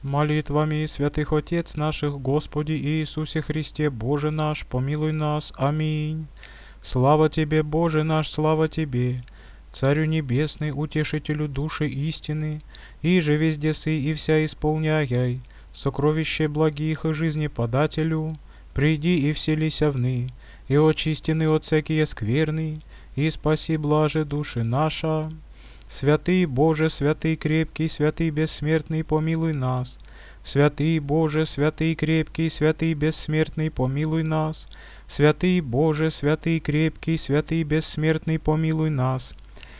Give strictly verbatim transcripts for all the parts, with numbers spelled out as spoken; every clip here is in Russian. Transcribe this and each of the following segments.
Молитвами святых Отец наших, Господи Иисусе Христе, Боже наш, помилуй нас. Аминь. Слава Тебе, Боже наш, слава Тебе, Царю Небесный, Утешителю души истины, и же везде сы и вся исполняй, сокровище благих и жизни подателю, приди и вселися вны, и очистины от всякие скверны, и спаси блаже души наша. Святый Боже, святый крепкий, святый бессмертный, помилуй нас. Святый Боже, святый крепкий, святый бессмертный, помилуй нас. Святый Боже, святый крепкий, святый бессмертный, помилуй нас.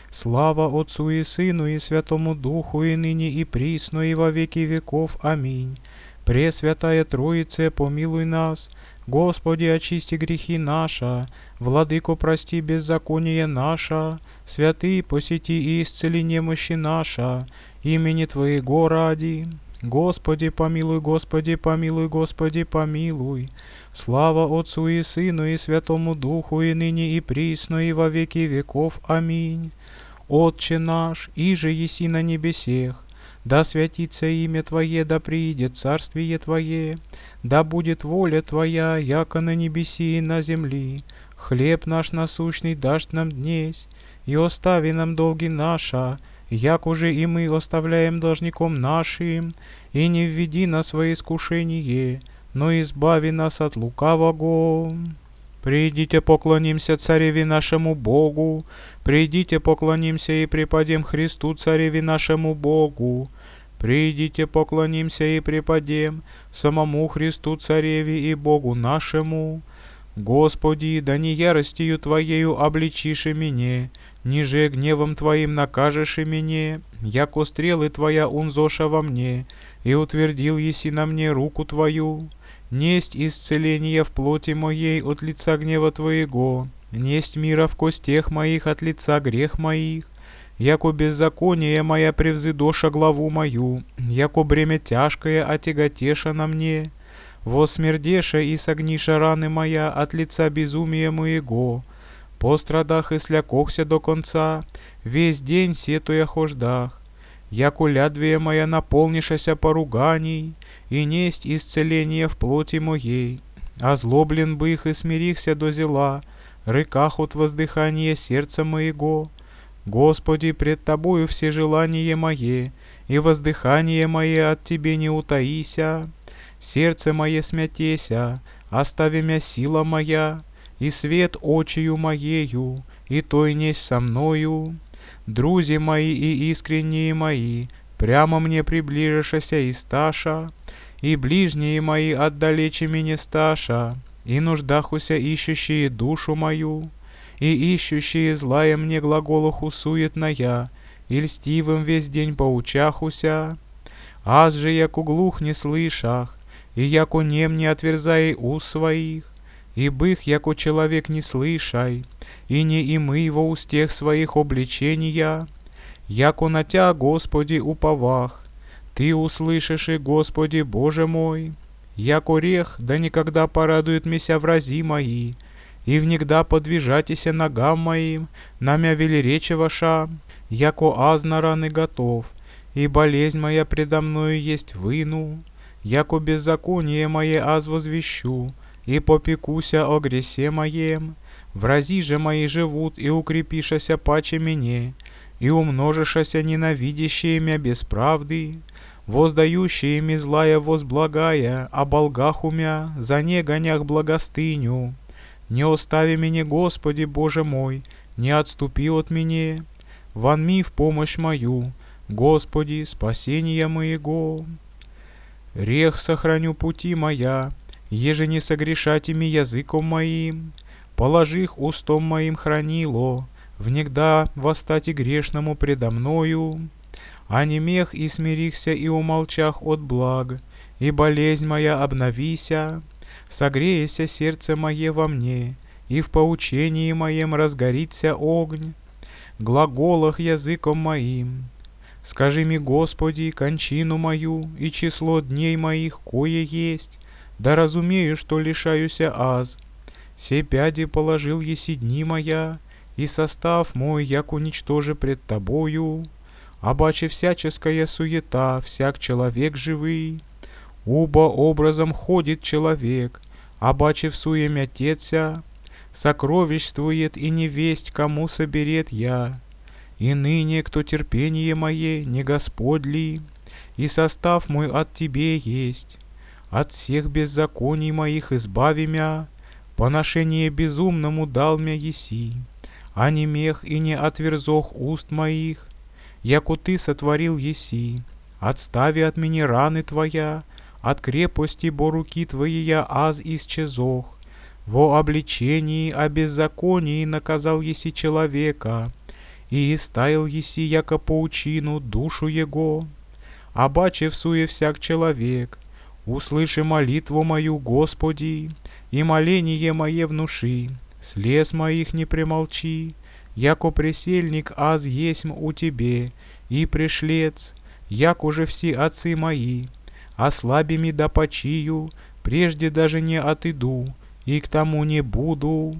Слава Отцу и Сыну и Святому Духу, и ныне и присно, и во веки веков. Аминь. Пресвятая Троице, помилуй нас. Господи, очисти грехи наши, Владыко, прости беззаконие наше, святый, посети и исцели немощи наши, имени Твоего ради. Господи, помилуй, Господи, помилуй, Господи, помилуй. Слава Отцу и Сыну и Святому Духу, и ныне и присно, и во веки веков. Аминь. Отче наш, иже еси на небесех, да святится имя Твое, да приидет царствие Твое, да будет воля Твоя, яко на небеси и на земли. Хлеб наш насущный дашь нам днесь, и остави нам долги наши, як уже и мы оставляем должником нашим, и не введи нас во искушение, но избави нас от лукавого. Придите, поклонимся Цареве нашему Богу, придите, поклонимся и преподем Христу Цареве нашему Богу. Придите, поклонимся и преподем самому Христу Цареве и Богу нашему. Господи, да не яростью Твоею обличишь меня, ниже гневом Твоим накажешь и меня, яко стрелы Твоя унзоша во мне, и утвердил еси на мне руку Твою. Несть исцеление в плоти моей от лица гнева Твоего, несть мира в костях моих от лица грех моих, яко беззаконие моя превзыдоша главу мою, яко бремя тяжкое отяготеша на мне, восмердеша и согниша раны моя от лица безумия моего, по страдах и слякохся до конца, весь день сетуя хождах, яко лядвия моя наполнишася поруганий, и несть исцеление в плоти моей, озлоблен бы их и смирихся до зела, рыках от воздыхания сердца моего. Господи, пред Тобою все желания мои, и воздыхание мое от Тебе не утаися. Сердце мое смятеся, остави мя сила моя, и свет очию моею, и той несть со мною. Друзі мои и искренние мои, прямо мне приближишася и сташа, и ближние мои отдалече меня сташа, и нуждахуся ищущие душу мою, и ищущие злая мне глаголоху суетная, и льстивым весь день поучахуся. Аз же яко глух не слышах, и яко нем не отверзай уст своих, и бых яко человек не слышай, и не имы во устех своих обличения, яко на Тя, Господи, уповах. Ты услышишь, и, Господи, Боже мой, яко рех, да никогда порадует меня врази мои, и внегда подвижатися ногам моим, намя велерече ваша, яко аз на раны готов, и болезнь моя предо мною есть выну, яко беззаконие мое аз возвещу, и попекуся о гресе моем. Врази же мои живут, и укрепишася паче мне, и умножишася ненавидящие мя без правды, воздающие ми злая возблагая, о болгах умя, за не гонях благостыню. Не остави меня, Господи, Боже мой, не отступи от меня, вонми в помощь мою, Господи, спасение моего. Рех сохраню пути моя, еже не согрешать ими языком моим, положих устом моим хранило, внегда восстати грешному предо мною, а немех и смирихся и умолчах от благ, и болезнь моя обновися, согреется сердце мое во мне, и в поучении моем разгорится огонь, глаголах языком моим. Скажи ми, Господи, кончину мою и число дней моих, кое есть, да разумею, что лишаюся аз. Се пяди положил еси дни моя, и состав мой, як уничтожи пред Тобою. обаче всяческая суета, всяк человек живый. Убо образом ходит человек, обаче в суеме отеца, сокровищствует и не весть, кому соберет я. И ныне, кто терпение мое, не Господь ли, и состав мой от Тебе есть. От всех беззаконий моих избави мя, поношение безумному дал мя еси, а не мех и не отверзох уст моих, яко Ты сотворил еси. Отстави от меня раны Твоя, от крепости бо руки Твоей я аз исчезох. Во обличении о беззаконии наказал еси человека, и истаял еси яко паучину душу его. Обаче всуе всяк человек, услыши молитву мою, Господи, и моление мое внуши, слез моих не премолчи, яко пресельник аз есмь у Тебе, и пришлец, як уже все отцы мои, ослабими да почию, прежде даже не отыду, и к тому не буду.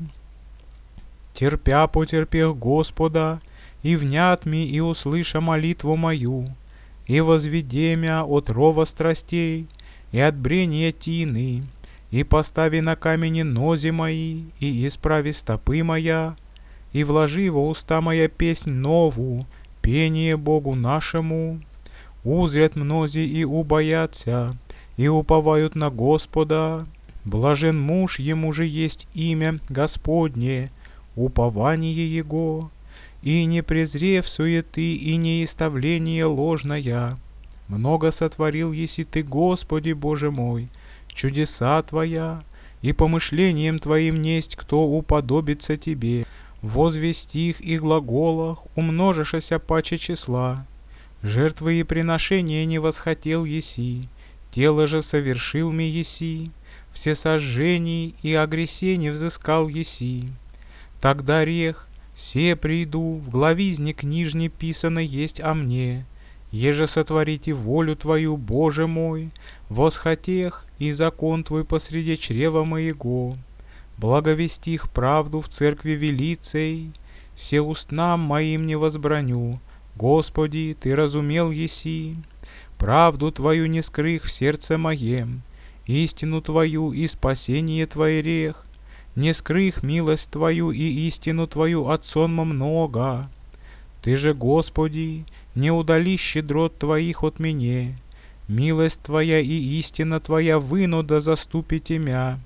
Терпя потерпех Господа, и внят ми, и услыша молитву мою, и возведе мя от рова страстей, и от брения тины, и постави на камени нози мои, и исправи стопы моя, и вложи во уста моя песнь нову, пение Богу нашему. Узрят мнози и убоятся, и уповают на Господа. Блажен муж, ему же есть имя Господне, упование его, и не презрев суеты и неиставление ложная. Много сотворил еси Ты, Господи Боже мой, чудеса Твоя, и помышлением Твоим несть кто уподобится Тебе. Возвестих и глаголах умножишася паче числа. Жертвы и приношения не восхотел еси, тело же совершил ми еси, все сожжений и огресений взыскал еси. Тогда рех, се приду, в главизне книжне писано есть о мне, еже сотворите волю Твою, Боже мой, восхотех и закон Твой посреди чрева моего, благовестих правду в церкви велицей, се устнам моим не возбраню, Господи, Ты разумел еси, правду Твою не скрых в сердце моем, истину Твою и спасение Твое рех, не скрых милость Твою и истину Твою от сонма много. Ты же, Господи, не удали щедрот Твоих от меня, милость Твоя и истина Твоя вынуда заступите мя,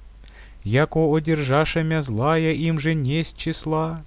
яко одержаша мя злая им же несть числа.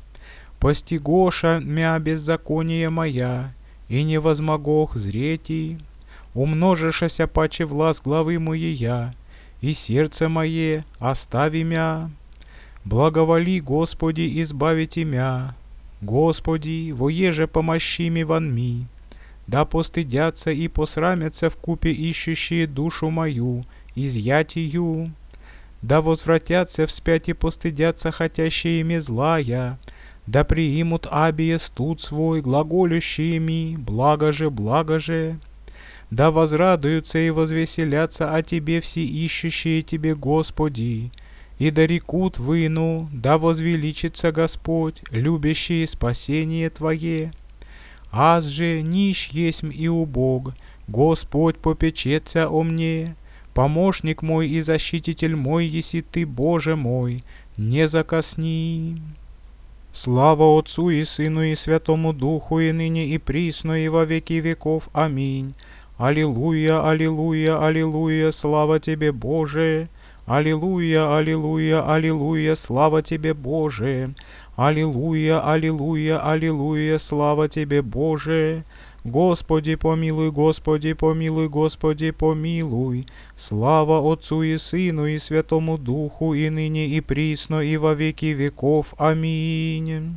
Постигоша мя беззаконие моя, и не возмогох зрети, умножишася паче власть главы моея, и сердце мое остави мя. Благоволи, Господи, избавите мя, Господи, воеже помощи ми ван ми, да постыдятся и посрамятся вкупе ищущие душу мою, изъять ее, да возвратятся вспять и постыдятся хотящие ми злая, да приимут абие студ свой, глаголющие ми, благо же, благо же, да возрадуются и возвеселятся о Тебе все ищущие Тебе, Господи, и да рекут выну, да возвеличится Господь, любящий спасение Твое. Аз же нищ есмь и убог, Господь попечется о мне, помощник мой и защититель мой еси Ты, Боже мой, не закосни. Слава Отцу и Сыну и Святому Духу, и ныне и присно, и во веки веков. Аминь. Аллилуйя, аллилуйя, аллилуйя, слава Тебе, Боже! Аллилуйя, аллилуйя, аллилуйя, слава Тебе, Боже! Аллилуйя, аллилуйя, аллилуйя, слава Тебе, Боже! Господи помилуй, Господи помилуй, Господи помилуй. Слава Отцу и Сыну и Святому Духу, и ныне и присно, и во веки веков. Аминь.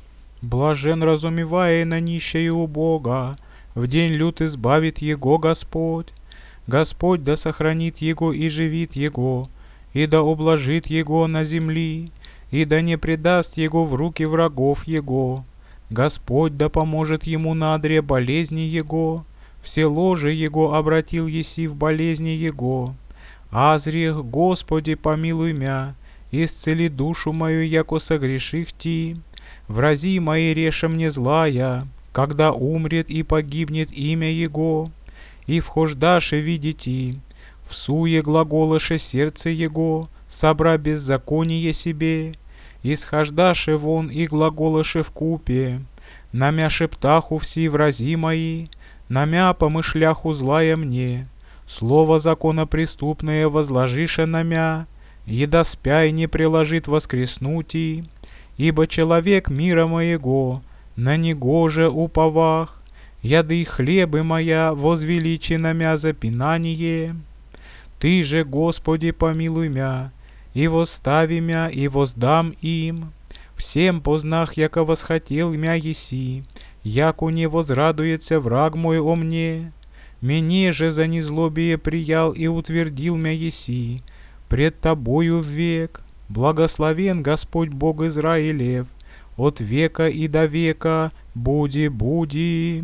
Блажен разумевая на нищее у Бога, в день лют избавит его Господь. Господь да сохранит его и живит его, и да ублажит его на земли, и да не предаст его в руки врагов его. Господь да поможет ему на одре болезни его, все ложи его обратил еси в болезни его. Азрех, Господи, помилуй мя, исцели душу мою, яко согреших ти. Врази мои реша мне злая, когда умрет и погибнет имя Его, и вхождаше видите, всуе глаголаше сердце Его, собра беззаконие себе, исхождаше вон и глаголаше вкупе, намя шептаху все врази мои, намя помышляху злая мне, слово закона преступное возложише намя, еда спяй не приложит воскреснути, ибо человек мира моего, на него же уповах, яды хлебы моя возвеличи намя запинание. Ты же, Господи, помилуй мя, и восстави мя, и воздам им. Всем познах, яко восхотел мя еси, яко не возрадуется враг мой о мне. Мне же за незлобие приял и утвердил мя еси, пред тобою век. Благословен Господь Бог Израилев, от века и до века, буди, буди.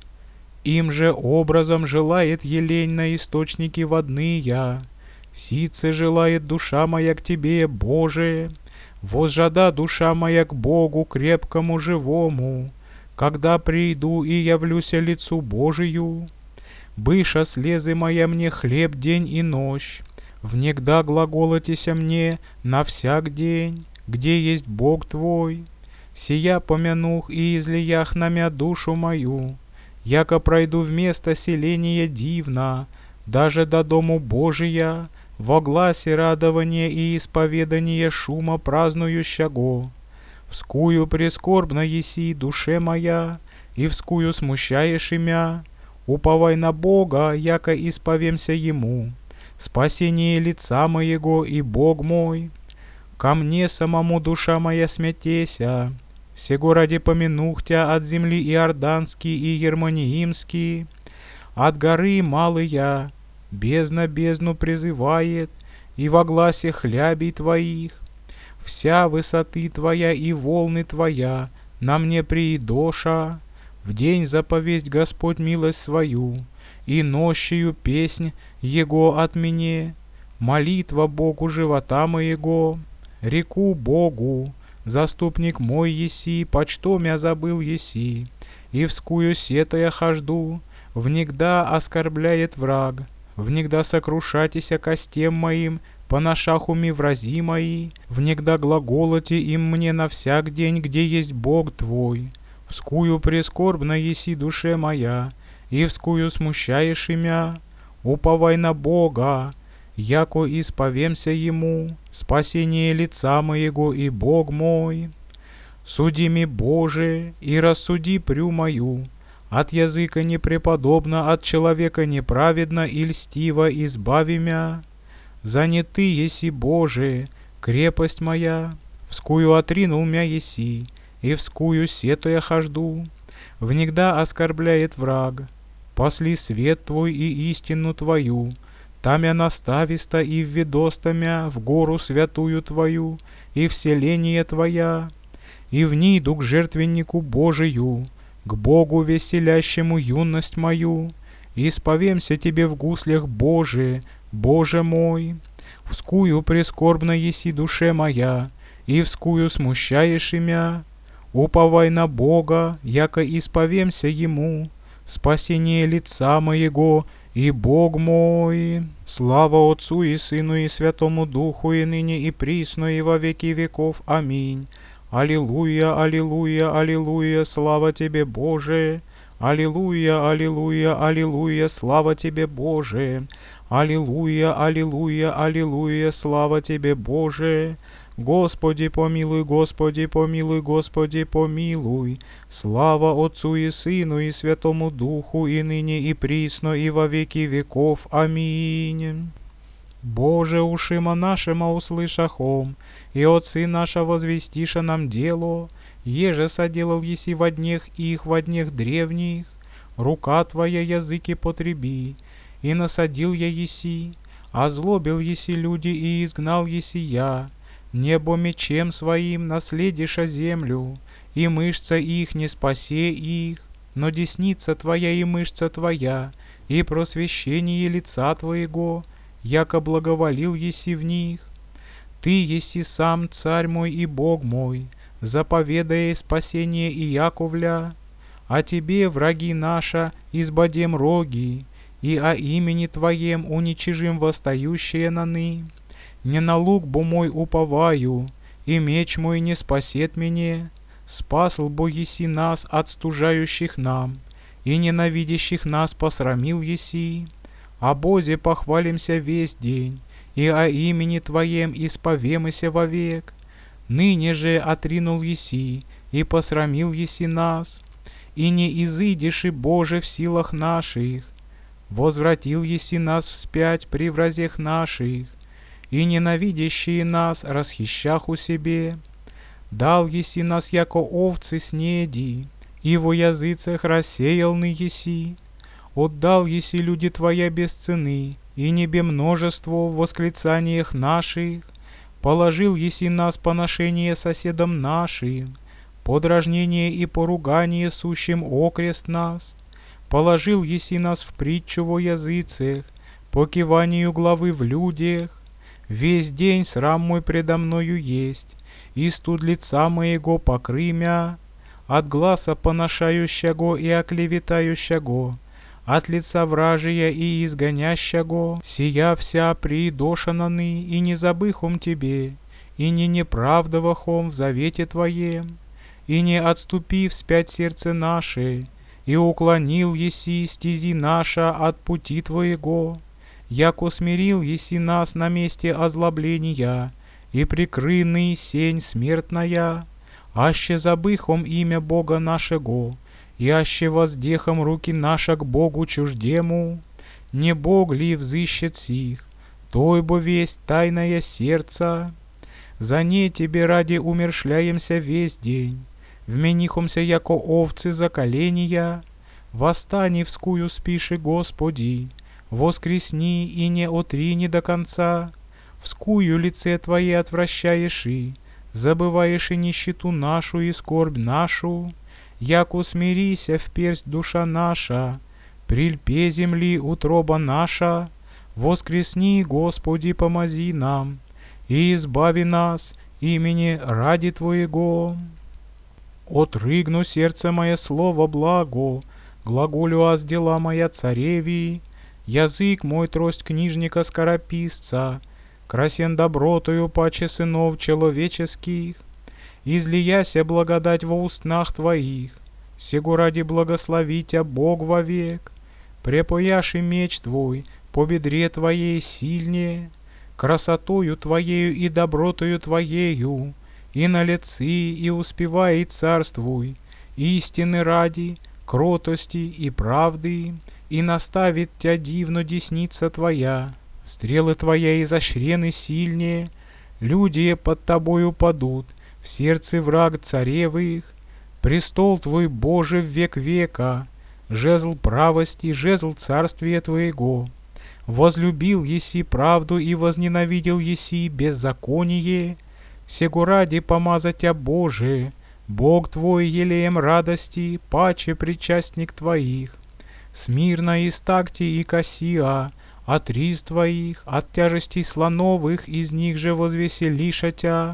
Им же образом желает елень на источники водные, сице желает душа моя к Тебе, Боже, возжада душа моя к Богу крепкому живому, когда приду и явлюся лицу Божию. Быша слезы моя мне хлеб день и ночь, внегда глаголотися мне на всяк день, где есть Бог Твой. Сия помянух и излиях на мя душу мою, яко пройду вместо селения дивно, даже до дому Божия, во гласе радования и исповедания шума празднующего. Вскую прискорбно еси душе моя, и вскую смущаешь имя. Уповай на Бога, яко исповемся Ему, спасение лица моего и Бог мой. Ко мне самому душа моя смятеся, сего ради помянух Тя от земли Иорданский и Германиимский, от горы малая, бездна бездну призывает, и во гласе хлябей Твоих. Вся высоты Твоя и волны Твоя на мне приидоша. В день заповесть Господь милость свою, и нощью песнь Его от мне, молитва Богу живота моего, реку Богу, заступник мой еси, почто мя забыл еси, и вскую сетая хожду, внегда оскорбляет враг, внегда сокрушатися костем моим, поношаху ми врази мои, внегда глаголоте им мне на всяк день, где есть Бог Твой. Вскую прискорбно еси душе моя, и вскую смущаешь имя. Уповай на Бога, яко исповемся Ему, спасение лица моего и Бог мой. Суди ми, Боже, и рассуди прю мою, от языка непреподобно, от человека неправедно и льстиво избави мя. Занятый еси, Боже, крепость моя, вскую отринул мя еси, и вскую сетуя хожду, внегда оскорбляет враг. Пасли свет Твой и истину Твою, там я настависта и введоста мя в гору святую Твою, и вселение Твоя, и в ней иду к жертвеннику Божию, к Богу веселящему юность мою, и исповемся Тебе в гуслях, Боже, Боже мой. Вскую прискорбно еси душе моя, и вскую смущаешь имя. Уповай на Бога, яко исповемся Ему, спасение лица моего и Бог мой. Слава Отцу и Сыну и Святому Духу, и ныне и присно, и во веки веков. Аминь. Аллилуйя, аллилуйя, аллилуйя, слава Тебе, Боже. Аллилуйя, аллилуйя, аллилуйя, слава Тебе, Боже. Аллилуйя, аллилуйя, аллилуйя, слава Тебе, Боже. Господи помилуй, Господи помилуй, Господи помилуй. Слава Отцу и Сыну и Святому Духу, и ныне и присно, и во веки веков. Аминь. Боже, ушима нашима услышахом, и отцы наша возвестиша нам дело, еже соделал еси во днях их, во днях древних, рука Твоя языки потреби, и насадил я еси, озлобил еси люди, и изгнал еси я. Небо мечем своим наследиша землю, и мышца их не спасе их, но десница Твоя и мышца Твоя, и просвещение лица Твоего, яко благоволил еси в них. Ты еси сам царь мой и Бог мой, заповедая спасение и Яковля, а Тебе, враги наша, избодем роги, и о имени Твоем уничижим восстающие наны. Не на лук бо мой уповаю, и меч мой не спасет меня. Спасл бо еси нас от стужающих нам, и ненавидящих нас посрамил еси. О Бозе похвалимся весь день, и о имени Твоем исповемся вовек. Ныне же отринул еси, и посрамил еси нас, и не изыдешь и Боже в силах наших. Возвратил еси нас вспять при вразях наших, и ненавидящие нас расхищах у себе. Дал еси нас, яко овцы снеди, и во языцах рассеялны еси. Отдал еси люди Твоя без цены, и небе множество в восклицаниях наших. Положил еси нас поношение соседам нашим, подражнение и поругание сущим окрест нас. Положил еси нас в притчу во языцах, по киванию главы в людях. Весь день срам мой предо мною есть, и студ лица моего покрымя, от гласа поношающего и оклеветающего, от лица вражия и изгонящего, сия вся приидошананы, и не забыхом Тебе, и не неправдовахом в завете Твоем, и не отступи вспять сердце наше, и уклонил еси стези наша от пути Твоего, яко смирил еси нас на месте озлобления, и прикрыный сень смертная, аще забыхом имя Бога нашего, и аще воздехом руки наша к Богу чуждему. Не Бог ли взыщет сих, той бо весть тайное сердца? За не Тебе ради умершляемся весь день, вменихомся яко овцы за коления. Восстани вскую спиши, Господи, воскресни и не отрини до конца. Вскую лице Твое отвращаешь и, забываешь и нищету нашу и скорбь нашу. Яко смирися вперсть душа наша, при льпе земли утроба наша. Воскресни, Господи, помози нам, и избави нас имени ради Твоего. Отрыгну сердце мое слово благо, глаголю аз дела моя цареви. Язык мой трость книжника скорописца, красен добротою паче сынов человеческих. Излияся благодать во устнах Твоих, сего ради благословитя Бог вовек. Препояши меч Твой по бедре Твоей сильнее, красотою Твоею и добротою Твоею, и на лици, и успевай и царствуй, истины ради, кротости и правды, и наставит Тя дивно десница Твоя. Стрелы Твоя изощрены сильнее, люди под Тобою падут, в сердце враг царевых. Престол Твой, Боже, в век века, жезл правости, жезл царствия Твоего. Возлюбил еси правду и возненавидел еси беззаконие. Сего ради помазать Тя, Боже, Бог Твой елеем радости, паче причастник Твоих. Смирно истакти и Кассия, от риз Твоих, от тяжестей слоновых, из них же возвеселиша Тя.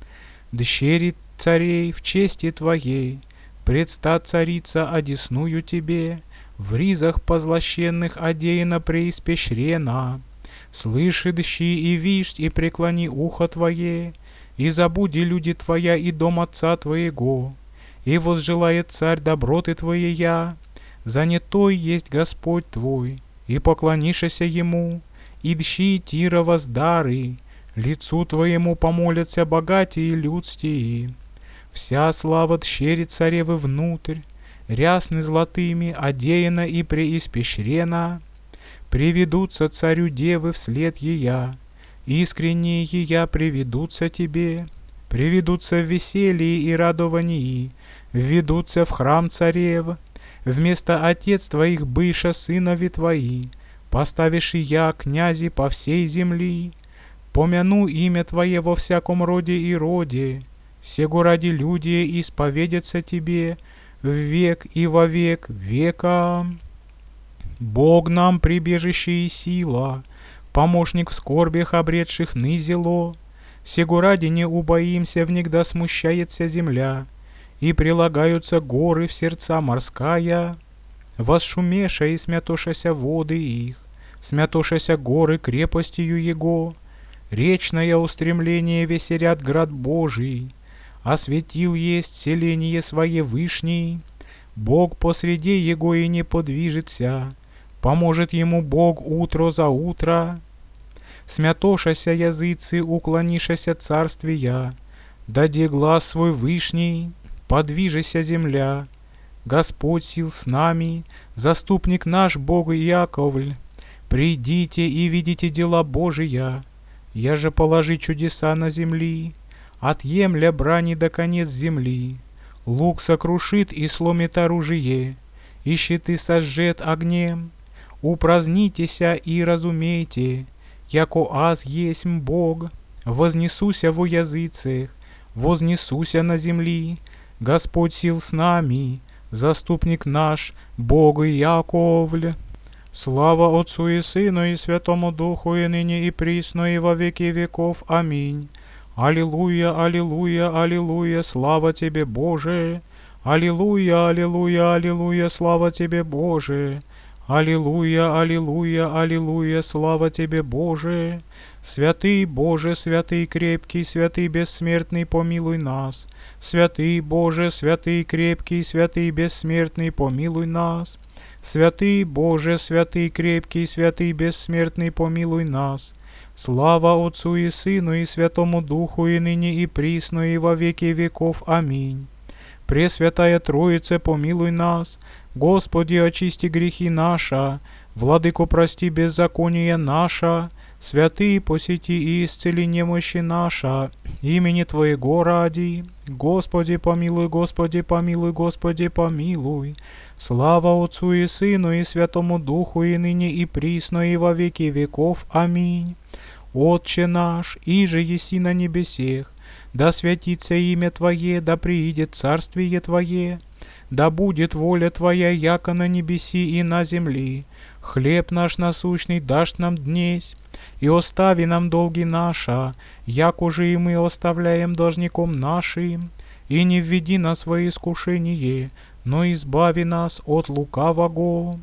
Дщери царей в чести Твоей, предста царица одесную Тебе, в ризах позлощенных одеяна преиспещрена. Слыши, дщи и вишь, и преклони ухо Твое, и забуди люди Твоя и дом отца Твоего, и возжелает царь доброты Твоея. Занятой есть Господь Твой, и поклонишься Ему, и дщи Тира воздары, лицу Твоему помолятся богатые людстии. Вся слава дщери царевы внутрь, рясны золотыми, одеяна и преиспещрена. Приведутся царю девы вслед ея, искренние ея приведутся Тебе, приведутся в веселье и радовании, введутся в храм царев. Вместо отец Твоих быша сынови Твои, поставишь и я князи по всей земли. Помяну имя Твое во всяком роде и роде, сего ради люди исповедятся Тебе в век и во век века. Бог нам прибежище и сила, помощник в скорбях обретших нызело. Сего ради не убоимся, внегда смущается земля, и прилагаются горы в сердца морская, восшумеша и смятошася воды их, смятошася горы крепостью его, речное устремление весерят град Божий, осветил есть селение свое вышний, Бог посреди его и не подвижется, поможет ему Бог утро за утро. Смятошася языцы, уклонишася царствия, даде глаз свой вышний, подвижися земля. Господь сил с нами, заступник наш Бог Яковль. Придите и видите дела Божия, я же положи чудеса на земли, отъемля брани до конец земли. Лук сокрушит и сломит оружие, и щиты сожжет огнем. Упразднитеся и разумейте, яко аз есмь Бог, вознесуся во языцах, вознесуся на земли. Господь сил с нами, заступник наш, Бог Яковль. Слава Отцу и Сыну и Святому Духу, и ныне и присно, и во веки веков. Аминь. Аллилуйя, аллилуйя, аллилуйя, слава Тебе, Боже! Аллилуйя, аллилуйя, аллилуйя, слава Тебе, Боже! Аллилуйя, аллилуйя, аллилуйя, слава Тебе, Боже! Святый Боже, святый крепкий, святый бессмертный, помилуй нас! Святый Боже, святый крепкий, святый бессмертный, помилуй нас! Святый Боже, святый крепкий, святый бессмертный, помилуй нас! Слава Отцу и Сыну и Святому Духу, и ныне и присно, и во веки веков. Аминь. Пресвятая Троице, помилуй нас. Господи, очисти грехи наши. Владыко, прости беззаконие наше. Святые, посети и исцели немощи наша. Имени Твоего ради. Господи, помилуй, Господи, помилуй, Господи, помилуй. Слава Отцу и Сыну и Святому Духу, и ныне и присно, и во веки веков. Аминь. Отче наш, иже еси на небесех, да святится имя Твое, да приидет царствие Твое, да будет воля Твоя, яко на небеси и на земли. Хлеб наш насущный дашь нам днесь, и остави нам долги наши, яко же и мы оставляем должником нашим, и не введи нас во искушение, но избави нас от лукавого.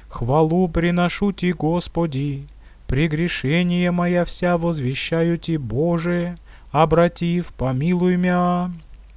Хвалу приношу Ти, Господи, прегрешение моя вся возвещаю Ти, Боже, обратив, помилуй мя.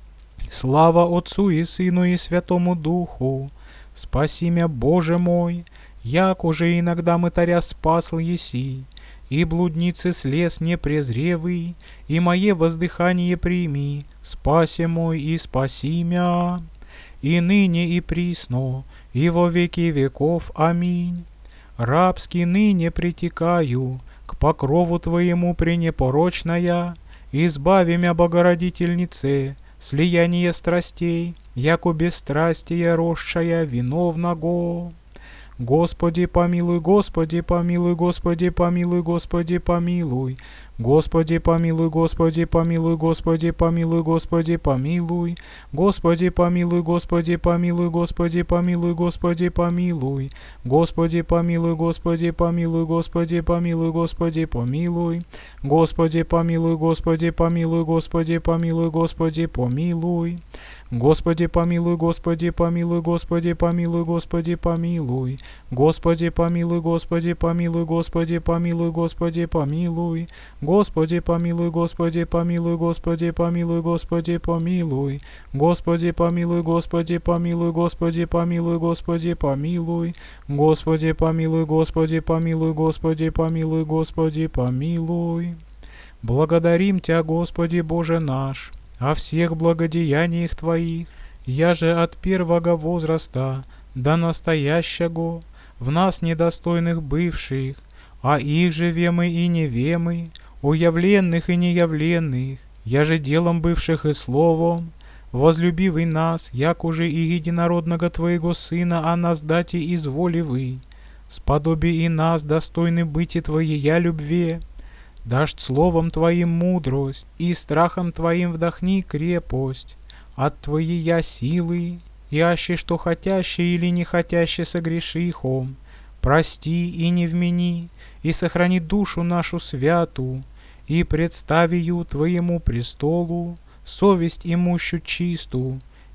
Слава Отцу и Сыну и Святому Духу, спаси мя, Боже мой, як уже иногда мытаря спасл еси, и блудницы слез не презревый, и мое воздыхание прими, спаси мой и спаси мя, и ныне и присно, и во веки веков. Аминь. Рабски ныне притекаю к покрову Твоему пренепорочная, избави мя, Богородительнице, слияние страстей, яко бесстрастие росшая виновного. Господи, помилуй, Господи, помилуй, Господи, помилуй, Господи, помилуй. Господи, помилуй, Господи, помилуй, Господи, помилуй, Господи, помилуй. Господи, помилуй, Господи, помилуй, Господи, помилуй, Господи, помилуй. Господи, помилуй, Господи, помилуй, Господи, помилуй, Господи, помилуй. Господи, помилуй, Господи, помилуй, Господи, помилуй, Господи, помилуй. Господи, помилуй, Господи, помилуй, Господи, помилуй, Господи, помилуй. Господи, помилуй, Господи, помилуй, Господи, помилуй, Господи, помилуй. Господи, помилуй, Господи, помилуй, Господи, помилуй, Господи, помилуй. Господи, помилуй, Господи, помилуй, Господи, помилуй, Господи, помилуй. Господи, помилуй, Господи, помилуй, Господи, помилуй, Господи, помилуй. Благодарим Тя, Господи Боже наш, о всех благодеяниях Твоих, я же от первого возраста до настоящего, в нас недостойных бывших, а их же вемы и невемы, уявленных и неявленных, я же делом бывших и словом, возлюбивый нас, як уже и единородного Твоего Сына, а нас дати изволивый, сподоби и нас достойны быть и Твоея любви. Дашь словом Твоим мудрость, и страхом Твоим вдохни крепость, от Твоея силы, и аще что хотяще или не хотяще согрешихом, прости и не вмени, и сохрани душу нашу святу, и представию Твоему престолу совесть имущу чисту,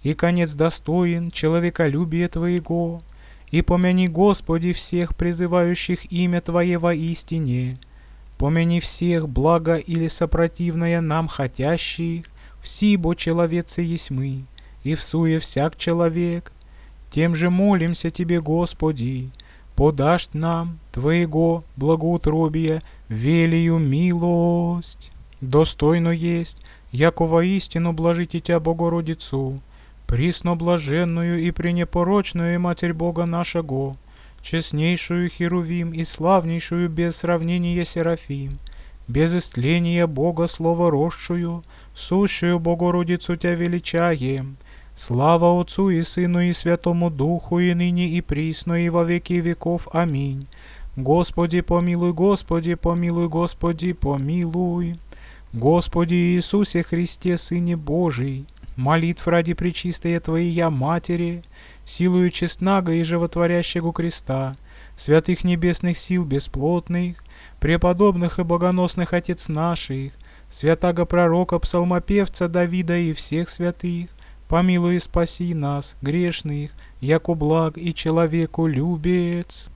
и конец достоин человеколюбия Твоего. И помяни, Господи, всех призывающих имя Твое воистине. Помяни всех, благо или сопротивное нам хотящих, всибо человецы есть мы, и всуе всяк человек. Тем же молимся Тебе, Господи, подашь нам Твоего благоутробия велию милость. Достойно есть, яко воистину блажите Тя Богородицу, пресноблаженную и пренепорочную Матерь Бога нашего, честнейшую Херувим и славнейшую без сравнения Серафим, без истления Бога словоросшую, сущую Богородицу Тя величаем. Слава Отцу и Сыну и Святому Духу, и ныне и присно, и во веки веков. Аминь. Господи помилуй, Господи помилуй, Господи помилуй. Господи Иисусе Христе, Сыне Божий, молитв ради пречистая Твоя Матери, силою честного и животворящего креста, святых небесных сил бесплотных, преподобных и богоносных Отец наших, святаго пророка, псалмопевца Давида и всех святых, помилуй и спаси нас, грешных, яко благ и человеку любец.